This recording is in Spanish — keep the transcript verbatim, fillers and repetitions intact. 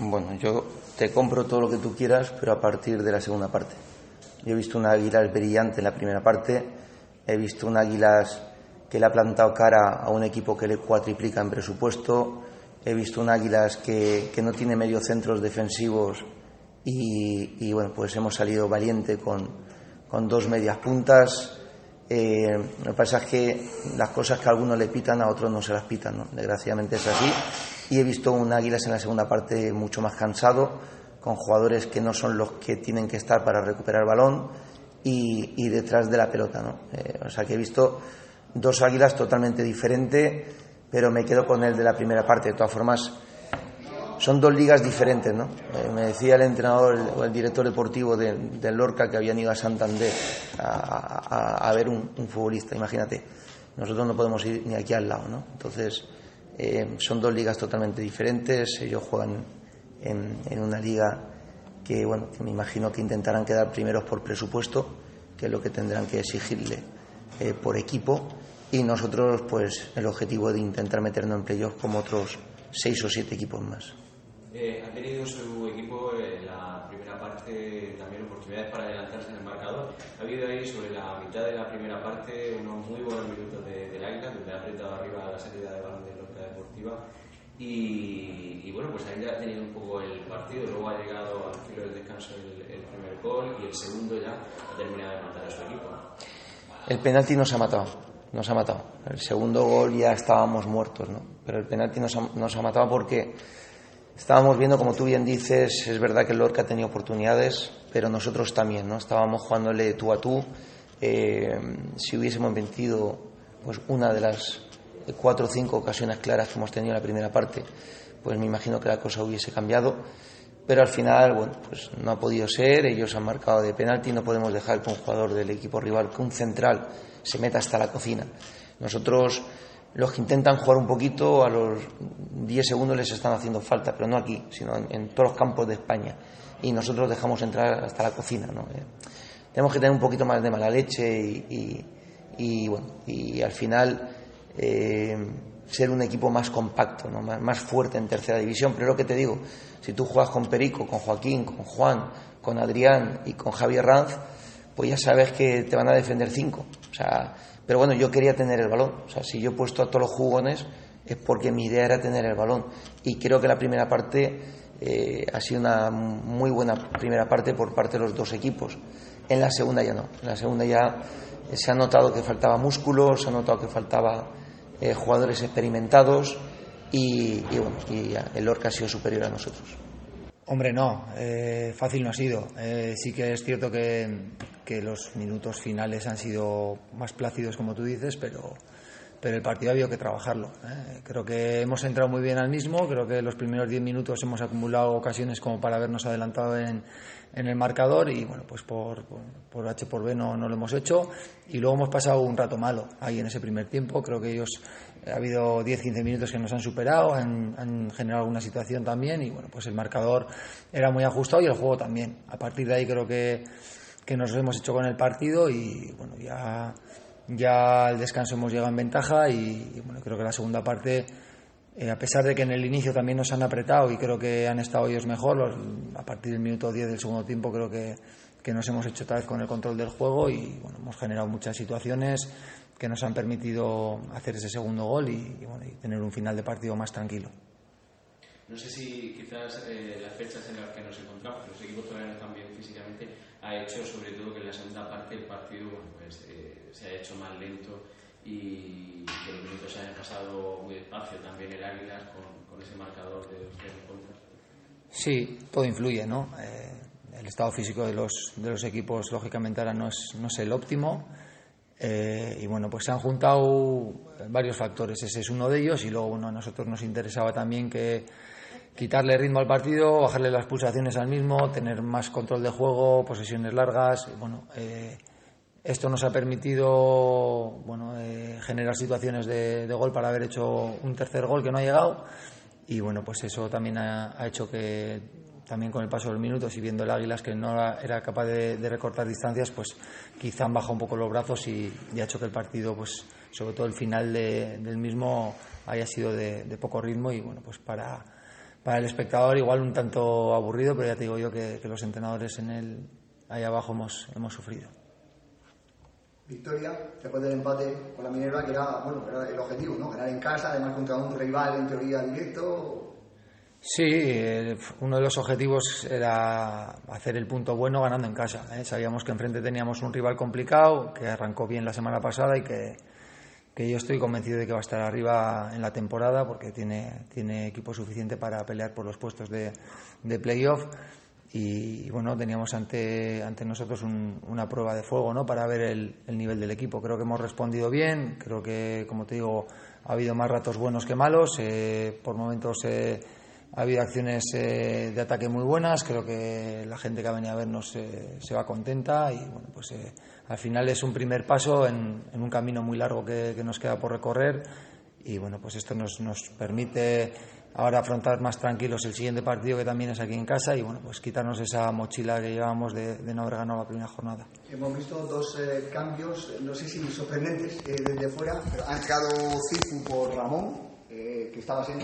Bueno, yo te compro todo lo que tú quieras, pero a partir de la segunda parte. Yo he visto un Águilas brillante en la primera parte, he visto un Águilas que le ha plantado cara a un equipo que le cuatriplica en presupuesto, he visto un Águilas que, que no tiene mediocentros defensivos y, y bueno, pues hemos salido valiente con, con dos medias puntas. Eh, lo que pasa es que las cosas que a algunos le pitan a otros no se las pitan, ¿no? Desgraciadamente es así. Y he visto un Águilas en la segunda parte mucho más cansado, con jugadores que no son los que tienen que estar para recuperar el balón y, y detrás de la pelota, ¿no? Eh, o sea que he visto dos Águilas totalmente diferentes, pero me quedo con el de la primera parte. De todas formas, son dos ligas diferentes, ¿no? Eh, me decía el entrenador el, o el director deportivo de, del Lorca que habían ido a Santander a, a, a ver un, un futbolista. Imagínate, nosotros no podemos ir ni aquí al lado, ¿no? Entonces, eh, son dos ligas totalmente diferentes. Ellos juegan en, en una liga que, bueno, que me imagino que intentarán quedar primeros por presupuesto, que es lo que tendrán que exigirle eh, por equipo, y nosotros, pues, el objetivo de intentar meternos en playoff como otros seis o siete equipos más. Eh, ha tenido su equipo en la primera parte también oportunidades para adelantarse en el marcador. Ha habido ahí sobre la mitad de la primera parte unos muy buenos minutos de, del Águila, donde ha apretado arriba la salida de balón de Lorca Deportiva y, y bueno, pues ahí ya ha tenido un poco el partido. Luego ha llegado al filo del descanso el, el primer gol y el segundo ya ha terminado de matar a su equipo. El penalti nos ha matado, nos ha matado. El segundo gol ya estábamos muertos, ¿no? Pero el penalti nos ha, nos ha matado porque estábamos viendo, como tú bien dices, es verdad que el Lorca ha tenido oportunidades, pero nosotros también, ¿no? Estábamos jugándole tú a tú. Eh, si hubiésemos vencido pues una de las cuatro o cinco ocasiones claras que hemos tenido en la primera parte, pues me imagino que la cosa hubiese cambiado. Pero al final, bueno, pues no ha podido ser. Ellos han marcado de penalti. No podemos dejar que un jugador del equipo rival, que un central, se meta hasta la cocina. Nosotros, los que intentan jugar un poquito, a los diez segundos les están haciendo falta, pero no aquí, sino en, en todos los campos de España. Y nosotros dejamos entrar hasta la cocina, ¿no? Eh, tenemos que tener un poquito más de mala leche y, y, y bueno, y al final eh, ser un equipo más compacto, ¿no? más, más fuerte en tercera división. Pero es lo que te digo, si tú juegas con Perico, con Joaquín, con Juan, con Adrián y con Javier Ranz, pues ya sabes que te van a defender cinco. O sea, pero bueno, yo quería tener el balón. O sea, si yo he puesto a todos los jugones es porque mi idea era tener el balón. Y creo que la primera parte eh, ha sido una muy buena primera parte por parte de los dos equipos. En la segunda ya no. En la segunda ya se ha notado que faltaba músculo, se ha notado que faltaba eh, jugadores experimentados y, y bueno, y el Lorca ha sido superior a nosotros. Hombre, no, eh, fácil no ha sido. Eh, sí que es cierto que, que los minutos finales han sido más plácidos, como tú dices, pero, pero el partido ha habido que trabajarlo. ¿eh? Creo que hemos entrado muy bien al mismo, creo que los primeros diez minutos hemos acumulado ocasiones como para habernos adelantado en, en el marcador y bueno, pues por, por, por H por B no, no lo hemos hecho y luego hemos pasado un rato malo ahí en ese primer tiempo. Creo que ellos, ha habido diez quince minutos que nos han superado, han, han generado alguna situación también y bueno, pues el marcador era muy ajustado y el juego también. A partir de ahí creo que, que nos lo hemos hecho con el partido y bueno, ya, ya al descanso hemos llegado en ventaja y, y bueno, creo que la segunda parte, eh, a pesar de que en el inicio también nos han apretado y creo que han estado ellos mejor, los, a partir del minuto diez del segundo tiempo creo que, que nos hemos hecho otra vez con el control del juego y bueno, hemos generado muchas situaciones que nos han permitido hacer ese segundo gol y, y, bueno, y tener un final de partido más tranquilo. No sé si quizás eh, las fechas en las que nos encontramos, los equipos todavía no están bien físicamente, ha hecho sobre todo que en la segunda parte el partido bueno, pues, eh, se ha hecho más lento y que los minutos se hayan pasado muy despacio. También el Águilas con, con ese marcador de los tres encuentros. Sí, todo influye, ¿no? Eh, el estado físico de los, de los equipos lógicamente ahora no es, no es el óptimo. Eh, y bueno, pues se han juntado varios factores, ese es uno de ellos y luego bueno, a nosotros nos interesaba también que quitarle ritmo al partido, bajarle las pulsaciones al mismo, tener más control de juego, posesiones largas. Bueno, eh, esto nos ha permitido bueno, eh, generar situaciones de, de gol para haber hecho un tercer gol que no ha llegado y bueno, pues eso también ha, ha hecho que también con el paso de los minutos y viendo el Águilas que no era capaz de, de recortar distancias, pues quizá han bajado un poco los brazos y, y ha hecho que el partido, pues sobre todo el final de, del mismo, haya sido de, de poco ritmo y bueno, pues para, para el espectador igual un tanto aburrido, pero ya te digo yo que, que los entrenadores en el, ahí abajo hemos, hemos sufrido. Victoria después del empate con la Minerva, que era, bueno, era el objetivo, ¿no? Ganar en casa, además contra un rival en teoría directo. Sí, eh, uno de los objetivos era hacer el punto bueno ganando en casa, ¿eh? Sabíamos que enfrente teníamos un rival complicado, que arrancó bien la semana pasada y que, que yo estoy convencido de que va a estar arriba en la temporada porque tiene, tiene equipo suficiente para pelear por los puestos de, de playoff. Y bueno, teníamos ante, ante nosotros un, una prueba de fuego, ¿no? Para ver el, el nivel del equipo. Creo que hemos respondido bien, creo que, como te digo, ha habido más ratos buenos que malos, eh, por momentos eh, ha habido acciones eh, de ataque muy buenas, creo que la gente que ha venido a vernos eh, se va contenta y bueno, pues eh, al final es un primer paso en, en un camino muy largo que, que nos queda por recorrer y bueno, pues esto nos, nos permite ahora afrontar más tranquilos el siguiente partido, que también es aquí en casa, y bueno, pues quitarnos esa mochila que llevábamos de, de no haber ganado la primera jornada. Hemos visto dos eh, cambios, no sé si sorprendentes, eh, desde fuera, pero han quedado Cifu por Ramón, eh, que estaba siendo